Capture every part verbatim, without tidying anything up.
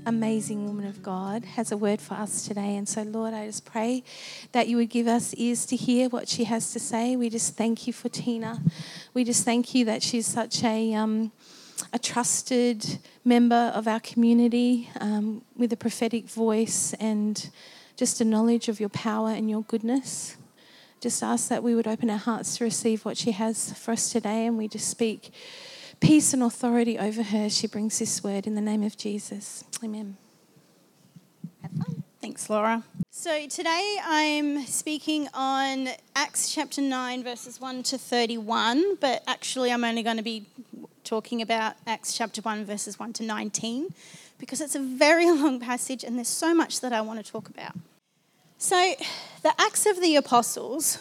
amazing woman of God, has a word for us today. And so, Lord, I just pray that you would give us ears to hear what she has to say. We just thank you for Tina. We just thank you that she's such a um, a trusted member of our community um, with a prophetic voice and just a knowledge of your power and your goodness. Just ask that we would open our hearts to receive what she has for us today, and we just speak peace and authority over her as she brings this word in the name of Jesus. Amen. Have fun. Thanks, Laura. So today I'm speaking on Acts chapter nine, verses one to thirty-one, but actually I'm only going to be talking about Acts chapter one, verses one to nineteen, because it's a very long passage and there's so much that I want to talk about. So the Acts of the Apostles,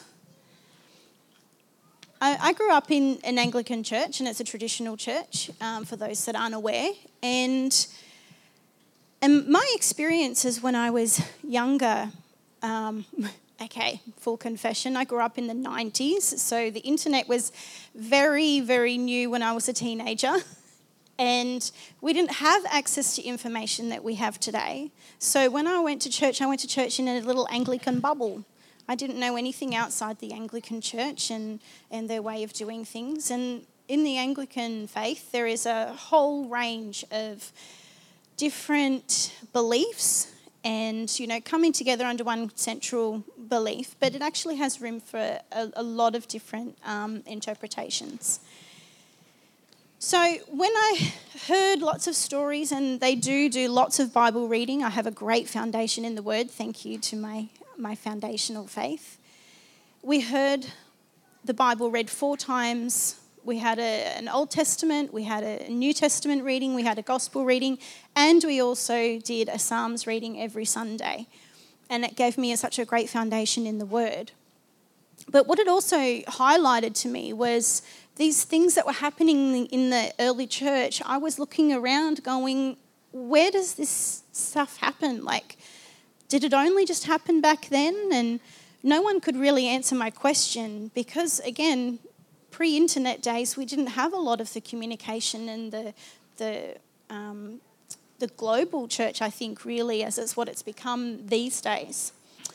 I, I grew up in an Anglican church, and it's a traditional church, um, for those that aren't aware, and And my experiences when I was younger, um, okay, full confession, I grew up in the nineties, so the internet was very, very new when I was a teenager, and we didn't have access to information that we have today. So when I went to church, I went to church in a little Anglican bubble. I didn't know anything outside the Anglican church and, and their way of doing things. And in the Anglican faith, there is a whole range of different beliefs and, you know, coming together under one central belief, but it actually has room for a, a lot of different um, interpretations. So when I heard lots of stories, and they do do lots of Bible reading, I have a great foundation in the Word, thank you to my, my foundational faith. We heard the Bible read four times. We had a, an Old Testament, we had a New Testament reading, we had a Gospel reading, and we also did a Psalms reading every Sunday. And it gave me a, such a great foundation in the Word. But what it also highlighted to me was these things that were happening in the early church. I was looking around going, where does this stuff happen? Like, did it only just happen back then? And no one could really answer my question because, again, pre-internet days, we didn't have a lot of the communication and the the um, the global church, I think, really, as it's what it's become these days.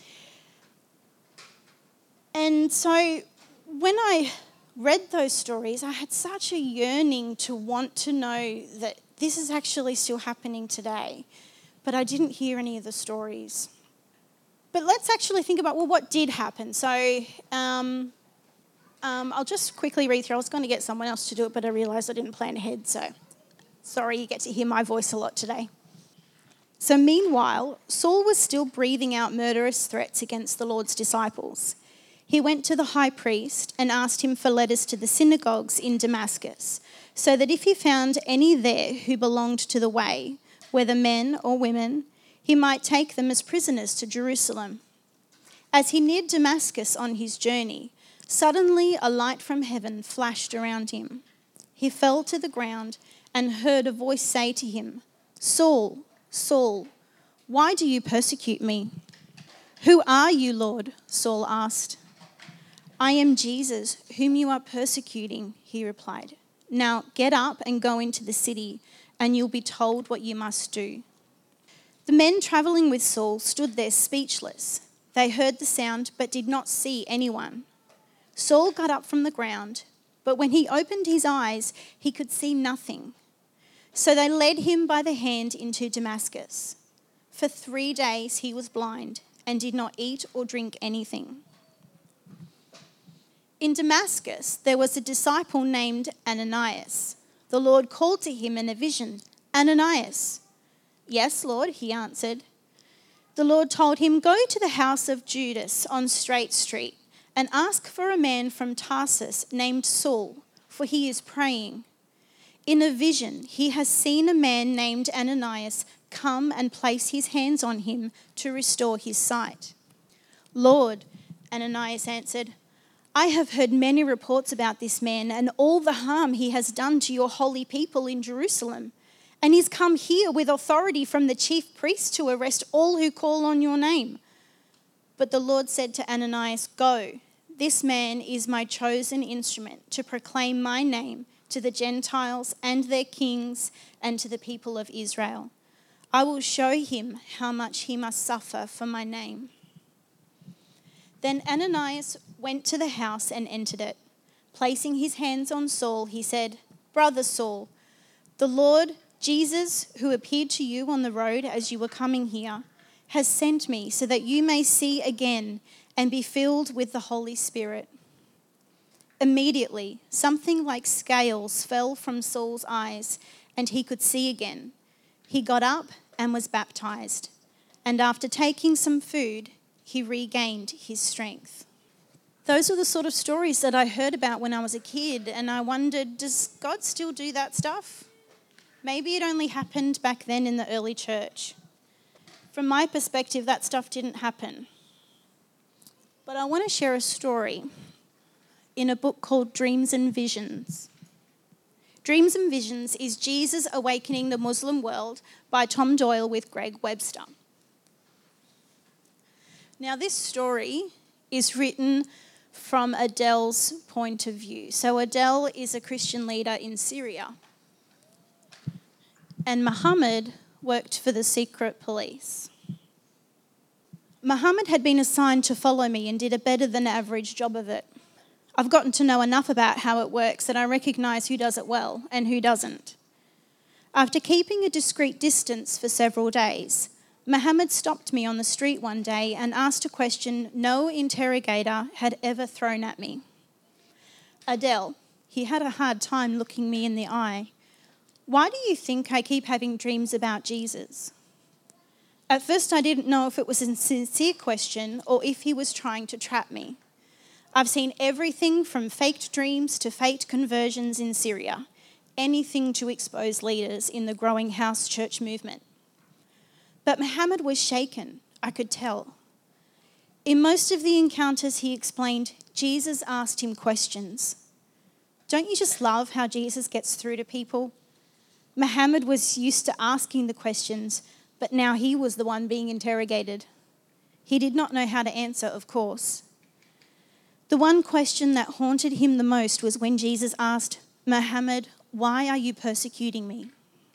And so when I read those stories, I had such a yearning to want to know that this is actually still happening today, but I didn't hear any of the stories. But let's actually think about, well, what did happen? So um, Um, I'll just quickly read through. I was going to get someone else to do it, but I realised I didn't plan ahead, so sorry, you get to hear my voice a lot today. So meanwhile, Saul was still breathing out murderous threats against the Lord's disciples. He went to the high priest and asked him for letters to the synagogues in Damascus, so that if he found any there who belonged to the way, whether men or women, he might take them as prisoners to Jerusalem. As he neared Damascus on his journey, suddenly a light from heaven flashed around him. He fell to the ground and heard a voice say to him, "Saul, Saul, why do you persecute me?" "Who are you, Lord?" Saul asked. "I am Jesus, whom you are persecuting," he replied. "Now get up and go into the city, and you'll be told what you must do." The men travelling with Saul stood there speechless. They heard the sound but did not see anyone. Saul got up from the ground, but when he opened his eyes, he could see nothing. So they led him by the hand into Damascus. For three days he was blind and did not eat or drink anything. In Damascus there was a disciple named Ananias. The Lord called to him in a vision, "Ananias." "Yes, Lord," he answered. The Lord told him, "Go to the house of Judas on Straight Street and ask for a man from Tarsus named Saul, for he is praying. In a vision, he has seen a man named Ananias come and place his hands on him to restore his sight." "Lord," Ananias answered, "I have heard many reports about this man and all the harm he has done to your holy people in Jerusalem. And he's come here with authority from the chief priests to arrest all who call on your name." But the Lord said to Ananias, "Go, this man is my chosen instrument to proclaim my name to the Gentiles and their kings and to the people of Israel. I will show him how much he must suffer for my name." Then Ananias went to the house and entered it. Placing his hands on Saul, he said, "Brother Saul, the Lord Jesus, who appeared to you on the road as you were coming here, has sent me so that you may see again and be filled with the Holy Spirit." Immediately, something like scales fell from Saul's eyes, and he could see again. He got up and was baptized, and after taking some food, he regained his strength. Those are the sort of stories that I heard about when I was a kid, and I wondered, does God still do that stuff? Maybe it only happened back then in the early church. From my perspective, that stuff didn't happen. But I want to share a story in a book called Dreams and Visions. Dreams and Visions is Jesus Awakening the Muslim World by Tom Doyle with Greg Webster. Now, this story is written from Adele's point of view. So Adele is a Christian leader in Syria. And Muhammad worked for the secret police. Muhammad had been assigned to follow me and did a better than average job of it. I've gotten to know enough about how it works that I recognise who does it well and who doesn't. After keeping a discreet distance for several days, Muhammad stopped me on the street one day and asked a question no interrogator had ever thrown at me. "Adele," he had a hard time looking me in the eye, "why do you think I keep having dreams about Jesus?" At first I didn't know if it was a sincere question or if he was trying to trap me. I've seen everything from faked dreams to faked conversions in Syria, anything to expose leaders in the growing house church movement. But Muhammad was shaken, I could tell. In most of the encounters he explained, Jesus asked him questions. Don't you just love how Jesus gets through to people? Muhammad was used to asking the questions, but now he was the one being interrogated. He did not know how to answer, of course. The one question that haunted him the most was when Jesus asked, "Muhammad, why are you persecuting me?"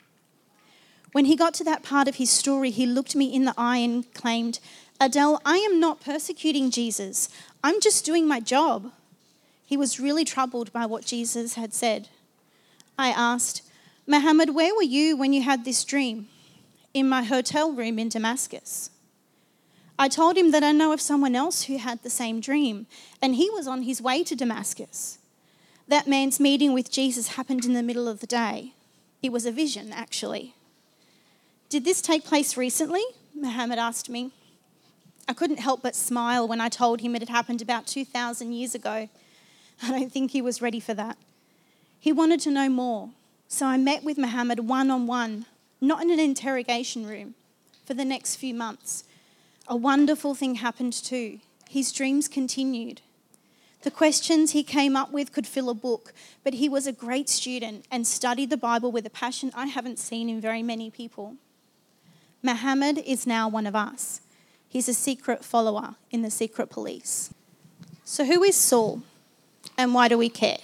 When he got to that part of his story, he looked me in the eye and claimed, "Adele, I am not persecuting Jesus. I'm just doing my job." He was really troubled by what Jesus had said. I asked, "Muhammad, where were you when you had this dream?" "In my hotel room in Damascus." I told him that I know of someone else who had the same dream, and he was on his way to Damascus. That man's meeting with Jesus happened in the middle of the day. It was a vision, actually. "Did this take place recently?" Muhammad asked me. I couldn't help but smile when I told him it had happened about two thousand years ago. I don't think he was ready for that. He wanted to know more, so I met with Muhammad one-on-one, not in an interrogation room, for the next few months. A wonderful thing happened too. His dreams continued. The questions he came up with could fill a book, but he was a great student and studied the Bible with a passion I haven't seen in very many people. Muhammad is now one of us. He's a secret follower in the secret police. So who is Saul and why do we care?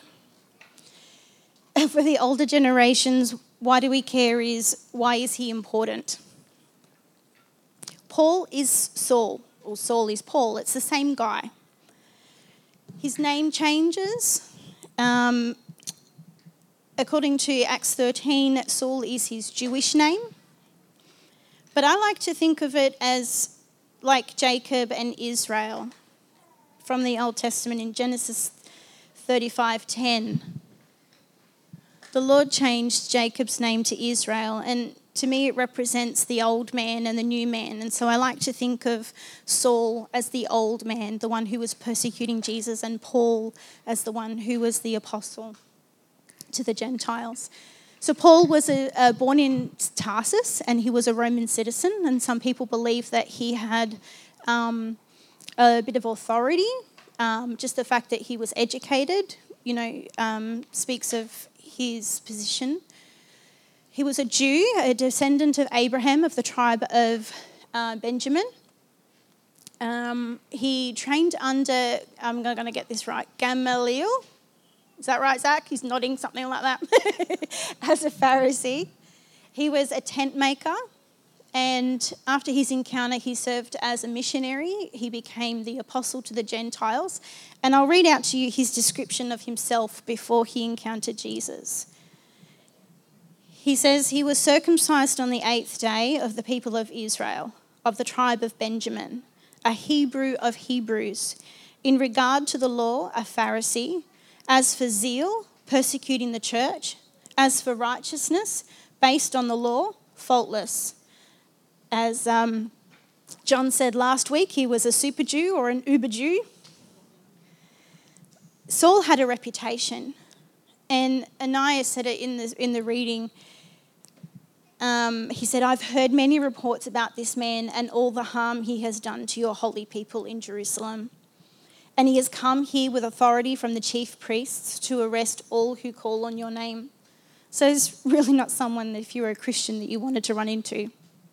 For the older generations, why do we care is, why is he important? Paul is Saul, or Saul is Paul. It's the same guy. His name changes. Um, according to Acts thirteen, Saul is his Jewish name. But I like to think of it as like Jacob and Israel from the Old Testament in Genesis thirty-five ten. The Lord changed Jacob's name to Israel, and to me it represents the old man and the new man. And so I like to think of Saul as the old man, the one who was persecuting Jesus, and Paul as the one who was the apostle to the Gentiles. So Paul was a, uh, born in Tarsus, and he was a Roman citizen, and some people believe that he had um, a bit of authority. Um, just the fact that he was educated, you know, um, speaks of his position. He was a Jew, a descendant of Abraham of the tribe of uh, Benjamin. Um, he trained under, I'm going to get this right, Gamaliel. Is that right, Zach? He's nodding, something like that. As a Pharisee. He was a tent maker. And after his encounter, he served as a missionary. He became the apostle to the Gentiles. And I'll read out to you his description of himself before he encountered Jesus. He says, he was circumcised on the eighth day of the people of Israel, of the tribe of Benjamin, a Hebrew of Hebrews. In regard to the law, a Pharisee. As for zeal, persecuting the church. As for righteousness, based on the law, faultless. As um, John said last week, he was a super Jew or an uber Jew. Saul had a reputation, and Ananias said it in the, in the reading. Um, he said, I've heard many reports about this man and all the harm he has done to your holy people in Jerusalem. And he has come here with authority from the chief priests to arrest all who call on your name. So it's really not someone that if you were a Christian that you wanted to run into.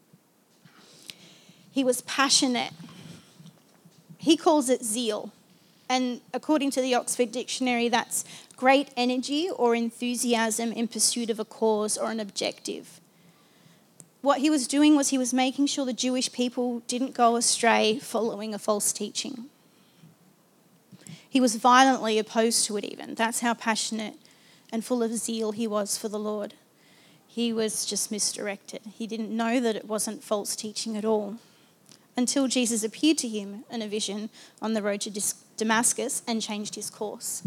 He was passionate. He calls it zeal. And according to the Oxford Dictionary, that's great energy or enthusiasm in pursuit of a cause or an objective. What he was doing was he was making sure the Jewish people didn't go astray following a false teaching. He was violently opposed to it even. That's how passionate and full of zeal he was for the Lord. He was just misdirected. He didn't know that it wasn't false teaching at all, until Jesus appeared to him in a vision on the road to Damascus and changed his course.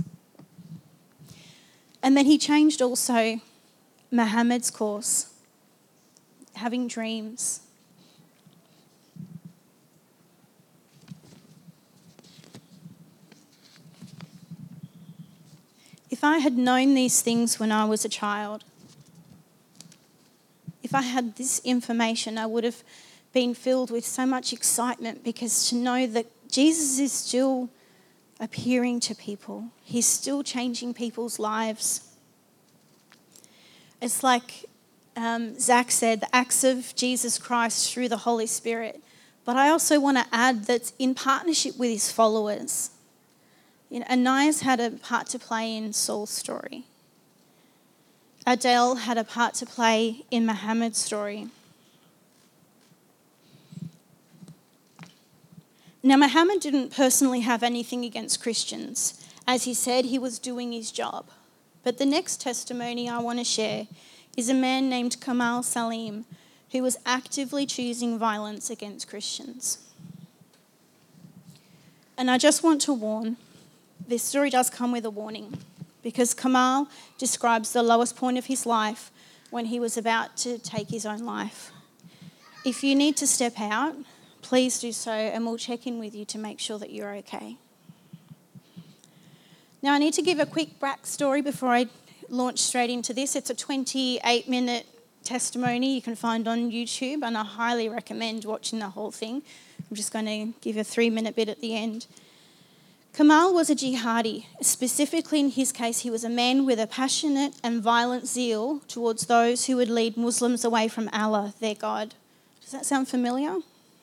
And then he changed also Muhammad's course, having dreams. If I had known these things when I was a child, if I had this information, I would have been filled with so much excitement, because to know that Jesus is still appearing to people. He's still changing people's lives. It's like um, Zach said, the acts of Jesus Christ through the Holy Spirit. But I also want to add that's in partnership with his followers. You know, Ananias had a part to play in Saul's story. Adele had a part to play in Muhammad's story. Now, Muhammad didn't personally have anything against Christians. As he said, he was doing his job. But the next testimony I want to share is a man named Kamal Salim, who was actively choosing violence against Christians. And I just want to warn, this story does come with a warning, because Kamal describes the lowest point of his life when he was about to take his own life. If you need to step out, please do so, and we'll check in with you to make sure that you're okay. Now, I need to give a quick backstory before I launch straight into this. It's a twenty-eight minute testimony you can find on YouTube, and I highly recommend watching the whole thing. I'm just going to give a three minute bit at the end. Kamal was a jihadi. Specifically in his case, he was a man with a passionate and violent zeal towards those who would lead Muslims away from Allah, their God. Does that sound familiar?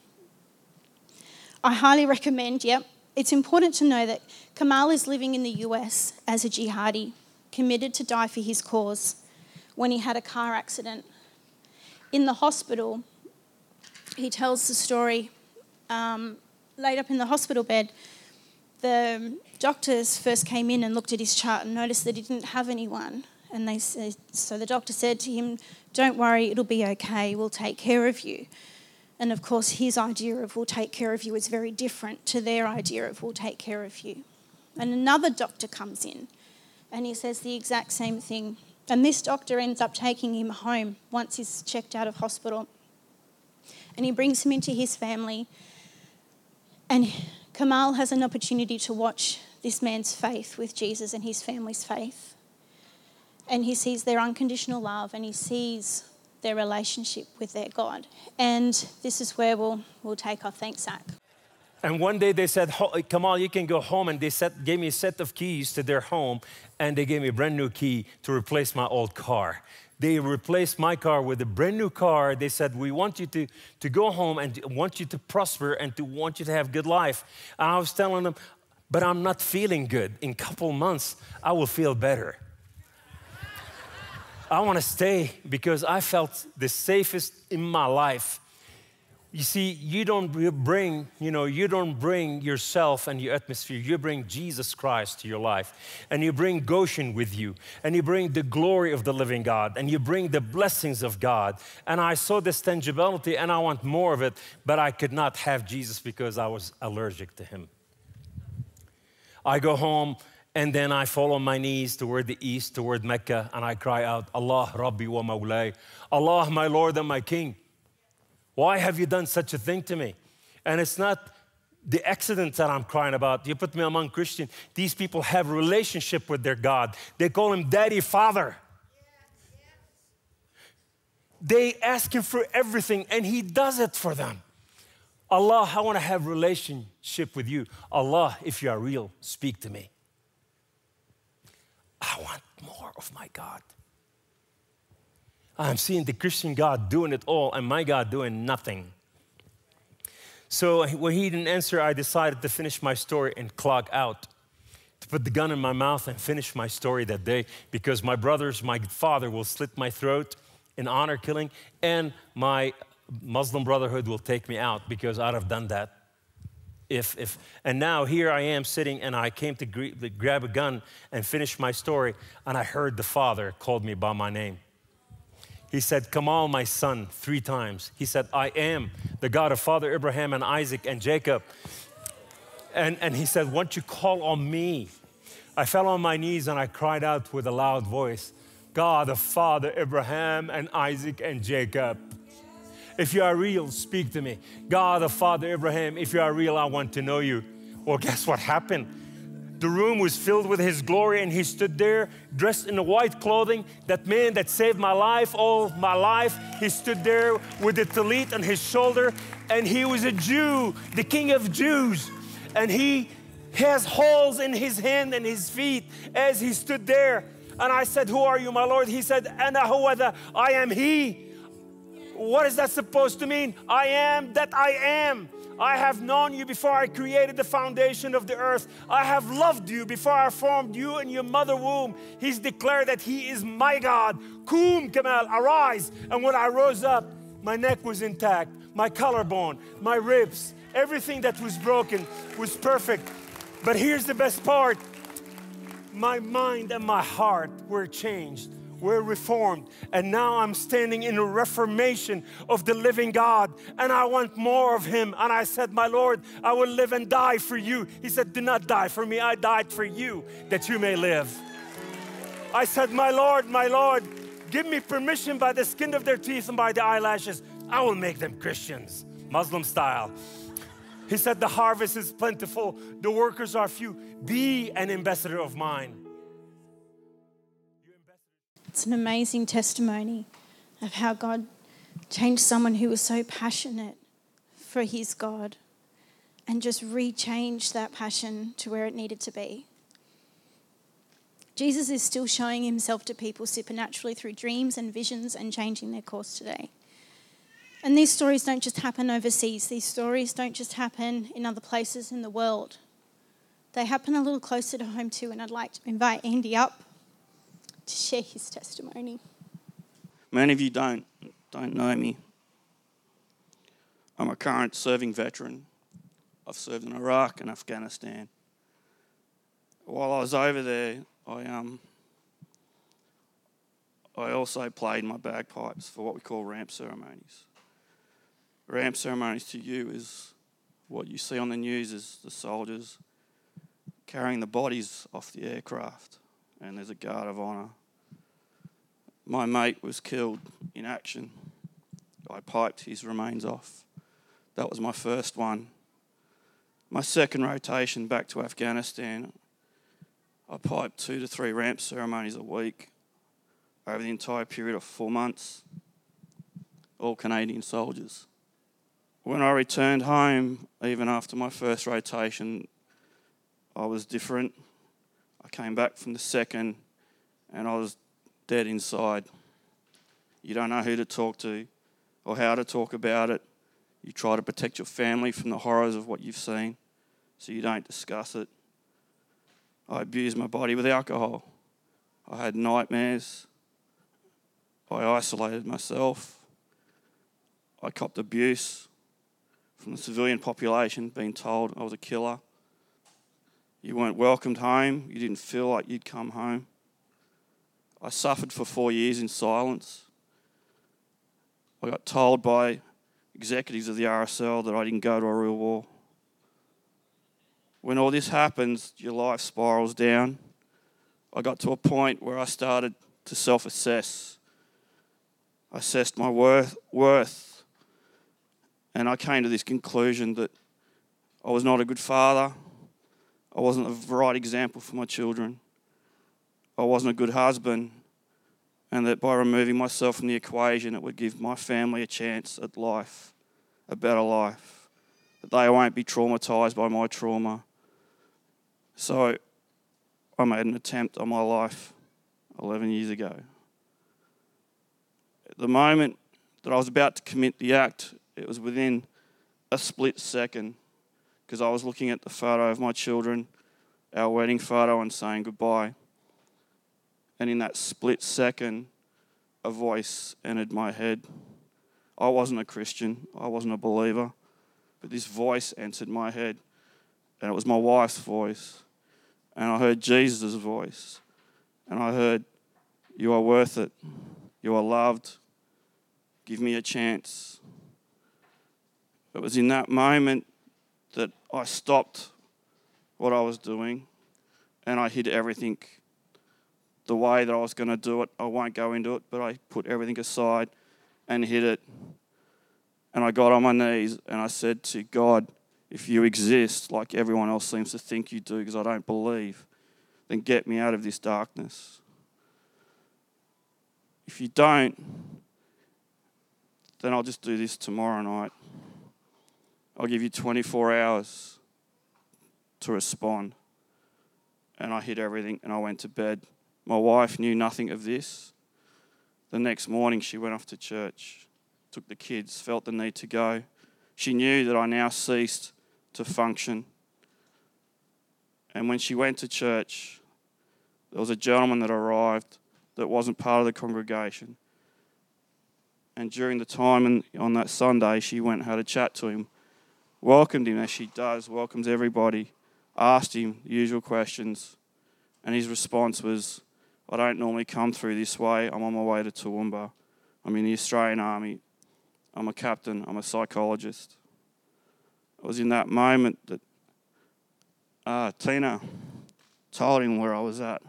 I highly recommend, yep. It's important to know that Kamal is living in the U S as a jihadi, committed to die for his cause, when he had a car accident. In the hospital, he tells the story, um, laid up in the hospital bed, the doctors first came in and looked at his chart and noticed that he didn't have anyone. And they said, so the doctor said to him, don't worry, it'll be okay, we'll take care of you. And of course, his idea of we'll take care of you is very different to their idea of we'll take care of you. And another doctor comes in and he says the exact same thing. And this doctor ends up taking him home once he's checked out of hospital. And he brings him into his family. And Kamal has an opportunity to watch this man's faith with Jesus and his family's faith. And he sees their unconditional love, and he sees their relationship with their God. And this is where we'll, we'll take off. Thanks, Zach. And one day they said, Kamal, you can go home. And they set, gave me a set of keys to their home, and they gave me a brand new key to replace my old car. They replaced my car with a brand new car. They said, we want you to, to go home and want you to prosper and to want you to have good life. And I was telling them, but I'm not feeling good. In a couple months, I will feel better. I want to stay because I felt the safest in my life. You see, you don't bring, you know, you don't bring yourself and your atmosphere. You bring Jesus Christ to your life. And you bring Goshen with you. And you bring the glory of the living God. And you bring the blessings of God. And I saw this tangibility and I want more of it, but I could not have Jesus because I was allergic to him. I go home and then I fall on my knees toward the east, toward Mecca, and I cry out, Allah Rabbi wa Mawlay, Allah my Lord and my King. Why have you done such a thing to me? And it's not the accident that I'm crying about. You put me among Christians. These people have a relationship with their God. They call him Daddy, Father. They ask him for everything, and he does it for them. Allah, I want to have a relationship with you. Allah, if you are real, speak to me. I want more of my God. I'm seeing the Christian God doing it all and my God doing nothing. So when he didn't answer, I decided to finish my story and clock out, to put the gun in my mouth and finish my story that day, because my brothers, my father will slit my throat in honor killing, and my Muslim Brotherhood will take me out because I'd have done that. If, if, and now here I am sitting, and I came to grab a gun and finish my story, and I heard the Father called me by my name. He said, Kamal, my son, three times. He said, I am the God of Father Abraham and Isaac and Jacob. And, and he said, won't you call on me? I fell on my knees and I cried out with a loud voice, God of Father Abraham and Isaac and Jacob. If you are real, speak to me. God of Father Abraham, if you are real, I want to know you. Well, guess what happened? The room was filled with his glory, and he stood there dressed in the white clothing. That man that saved my life all my life, he stood there with the tallit on his shoulder, and he was a Jew, the King of Jews. And he has holes in his hand and his feet as he stood there. And I said, who are you, my Lord? He said, Ana huwa, I am he. What is that supposed to mean? I am that I am. I have known you before I created the foundation of the earth. I have loved you before I formed you in your mother womb. He's declared that he is my God. Kum Kamal, arise. And when I rose up, my neck was intact, my collarbone, my ribs, everything that was broken was perfect. But here's the best part. My mind and my heart were changed. We're reformed, and now I'm standing in a reformation of the living God, and I want more of him. And I said, my Lord, I will live and die for you. He said, do not die for me. I died for you that you may live. I said, my Lord, my Lord, give me permission by the skin of their teeth and by the eyelashes. I will make them Christians, Muslim style. He said, the harvest is plentiful. The workers are few. Be an ambassador of mine. It's an amazing testimony of how God changed someone who was so passionate for his God and just re-changed that passion to where it needed to be. Jesus is still showing himself to people supernaturally through dreams and visions and changing their course today. And these stories don't just happen overseas. These stories don't just happen in other places in the world. They happen a little closer to home too, and I'd like to invite Andy up to share his testimony. Many of you don't, don't know me. I'm a current serving veteran. I've served in Iraq and Afghanistan. While I was over there, I um I also played my bagpipes for what we call ramp ceremonies. Ramp ceremonies to you is what you see on the news is the soldiers carrying the bodies off the aircraft, and there's a guard of honour. My mate was killed in action. I piped his remains off. That was my first one. My second rotation back to Afghanistan, I piped two to three ramp ceremonies a week over the entire period of four months, all Canadian soldiers. When I returned home, even after my first rotation, I was different. I came back from the second and I was dead inside. You don't know who to talk to or how to talk about it. You try to protect your family from the horrors of what you've seen, so you don't discuss it. I abused my body with alcohol. I had nightmares. I isolated myself. I copped abuse. from the civilian population being told I was a killer. You weren't welcomed home. You didn't feel like you'd come home. I suffered for four years in silence. I got told by executives of the R S L that I didn't go to a real war. When all this happens, your life spirals down. I got to a point where I started to self-assess. I assessed my worth, worth, and I came to this conclusion that I was not a good father. I wasn't the right example for my children. I wasn't a good husband, and that by removing myself from the equation, it would give my family a chance at life, a better life, that they won't be traumatised by my trauma. So I made an attempt on my life eleven years ago. At the moment that I was about to commit the act, it was within a split second, because I was looking at the photo of my children, our wedding photo, and saying goodbye. And in that split second, a voice entered my head. I wasn't a Christian, I wasn't a believer, but this voice entered my head, and it was my wife's voice. And I heard Jesus' voice, and I heard, "You are worth it. You are loved. Give me a chance." It was in that moment that I stopped what I was doing, and I hid everything. The way that I was going to do it, I won't go into it, but I put everything aside and hid it. And I got on my knees and I said to God, "If you exist like everyone else seems to think you do, because I don't believe, then get me out of this darkness. If you don't, then I'll just do this tomorrow night. I'll give you twenty-four hours to respond." And I hid everything and I went to bed. My wife knew nothing of this. The next morning she went off to church, took the kids, felt the need to go. She knew that I now ceased to function. And when she went to church, there was a gentleman that arrived that wasn't part of the congregation. And during the time and on that Sunday, she went and had a chat to him, welcomed him as she does, welcomes everybody, asked him the usual questions. And his response was, "I don't normally come through this way. I'm on my way to Toowoomba. I'm in the Australian Army. I'm a captain. I'm a psychologist." It was in that moment that uh, Tina told him where I was at.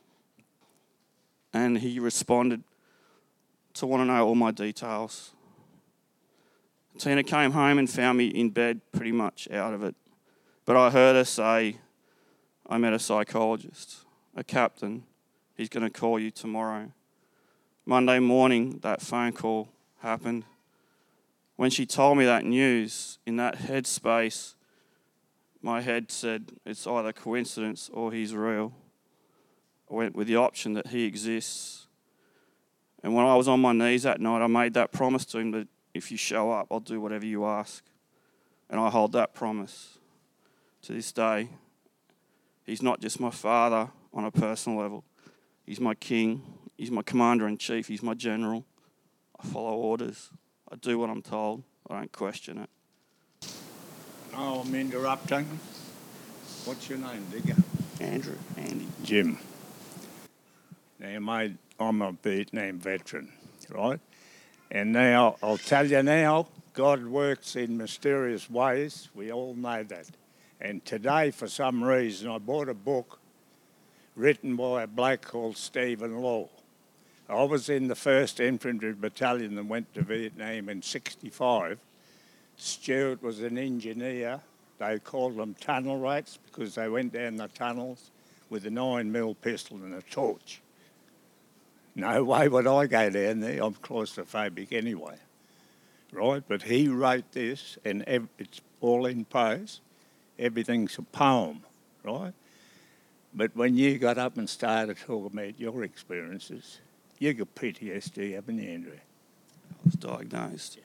And he responded to want to know all my details. Tina came home and found me in bed pretty much out of it. But I heard her say, "I met a psychologist, a captain. He's going to call you tomorrow." Monday morning, that phone call happened. When she told me that news, in that headspace, my head said, it's either coincidence or he's real. I went with the option that he exists. And when I was on my knees that night, I made that promise to him that if you show up, I'll do whatever you ask. And I hold that promise to this day. He's not just my father on a personal level. He's my king. He's my commander-in-chief. He's my general. I follow orders. I do what I'm told. I don't question it. No, I'm interrupting. What's your name, Digger? Andrew, Andy. Jim. Now, mate, I'm a Vietnam veteran, right? And now, I'll tell you now, God works in mysterious ways. We all know that. And today, for some reason, I bought a book written by a bloke called Stephen Law. I was in the first Infantry Battalion that went to Vietnam in sixty-five. Stuart was an engineer. They called them tunnel rats because they went down the tunnels with a nine mil pistol and a torch. No way would I go down there. I'm claustrophobic anyway, right? But he wrote this, and ev- it's all in prose. Everything's a poem, right? But when you got up and started talking about your experiences, you got P T S D, haven't you, Andrew? I was diagnosed.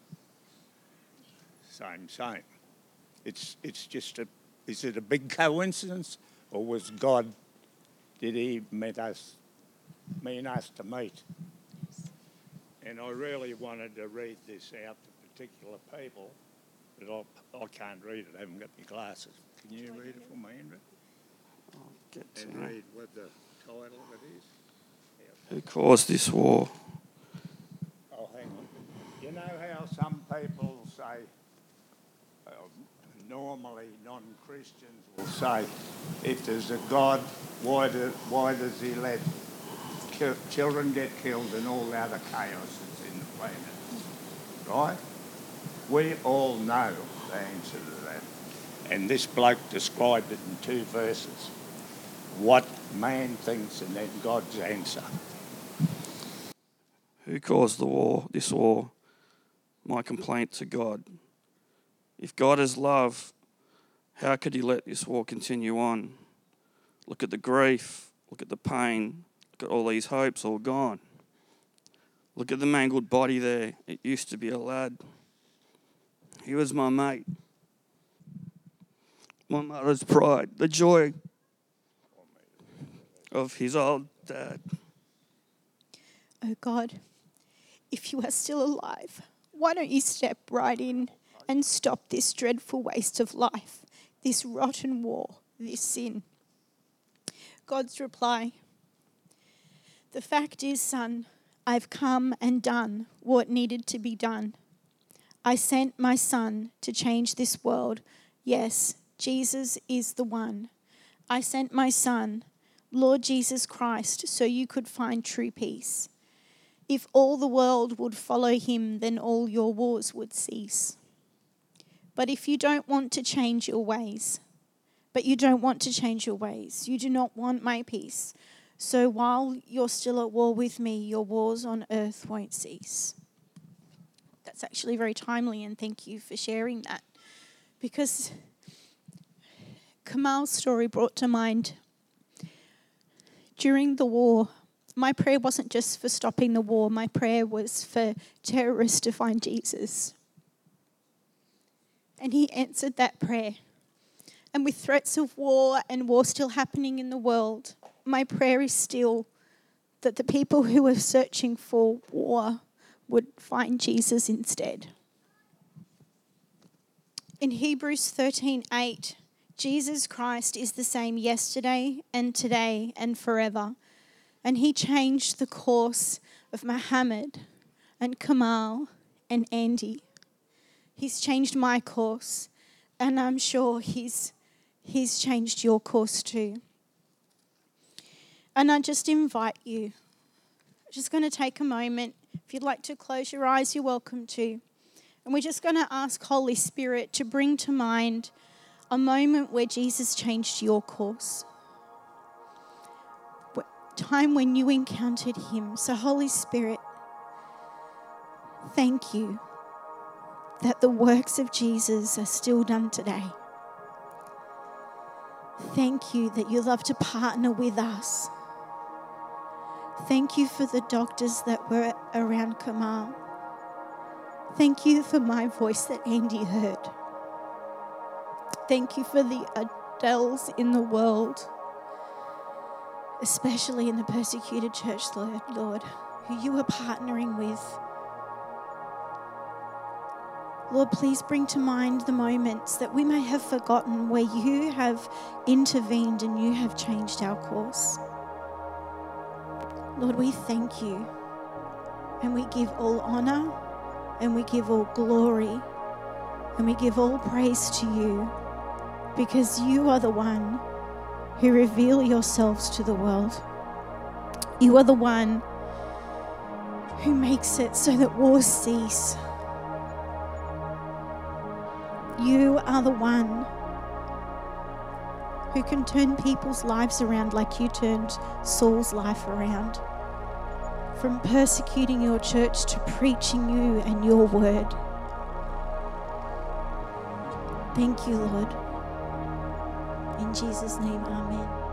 Same, same. It's it's just a. Is it a big coincidence, or was God? Did He meet us, mean us to meet? And I really wanted to read this out to particular people, But I, I can't read it. I haven't got my glasses. Can you read it for me, Andrew? I'll get to And it. read what the title of it is. Who caused this war? Oh, hang on. You know how some people say, uh, normally non-Christians will say, if there's a God, why, do, why does he let ki- children get killed and all the other chaos that's in the planet? Right? We all know the answer to that. And this bloke described it in two verses. What man thinks and then God's answer. Who caused the war, this war? My complaint to God. If God is love, how could he let this war continue on? Look at the grief, look at the pain, look at all these hopes all gone. Look at the mangled body there. It used to be a lad. He was my mate. My mother's pride, the joy of his old dad. Oh God, if you are still alive, why don't you step right in and stop this dreadful waste of life, this rotten war, this sin? God's reply, the fact is, son, I've come and done what needed to be done. I sent my son to change this world. Yes, Jesus is the one. I sent my son, Lord Jesus Christ, so you could find true peace. If all the world would follow him, then all your wars would cease. But if you don't want to change your ways, but you don't want to change your ways, you do not want my peace. So while you're still at war with me, your wars on earth won't cease. That's actually very timely, and thank you for sharing that. Because Kamal's story brought to mind, during the war, my prayer wasn't just for stopping the war. My prayer was for terrorists to find Jesus. And he answered that prayer. And with threats of war and war still happening in the world, my prayer is still that the people who are searching for war would find Jesus instead. In Hebrews thirteen eight, Jesus Christ is the same yesterday and today and forever. And he changed the course of Mohammed and Kamal and Andy. He's changed my course, and I'm sure he's, he's changed your course too. And I just invite you, I'm just going to take a moment. If you'd like to close your eyes, you're welcome to. And we're just going to ask Holy Spirit to bring to mind a moment where Jesus changed your course. Time when you encountered him. So Holy Spirit, thank you that the works of Jesus are still done today. Thank you that you love to partner with us. Thank you for the doctors that were around Kamal. Thank you for my voice that Andy heard. Thank you for the Adels in the world, especially in the persecuted church, Lord, Lord, who you are partnering with. Lord, please bring to mind the moments that we may have forgotten where you have intervened and you have changed our course. Lord, we thank you, and we give all honor, and we give all glory, and we give all praise to you, because you are the one who reveal yourselves to the world. You are the one who makes it so that wars cease. You are the one who can turn people's lives around like you turned Saul's life around. From persecuting your church to preaching you and your word. Thank you, Lord. In Jesus' name, amen.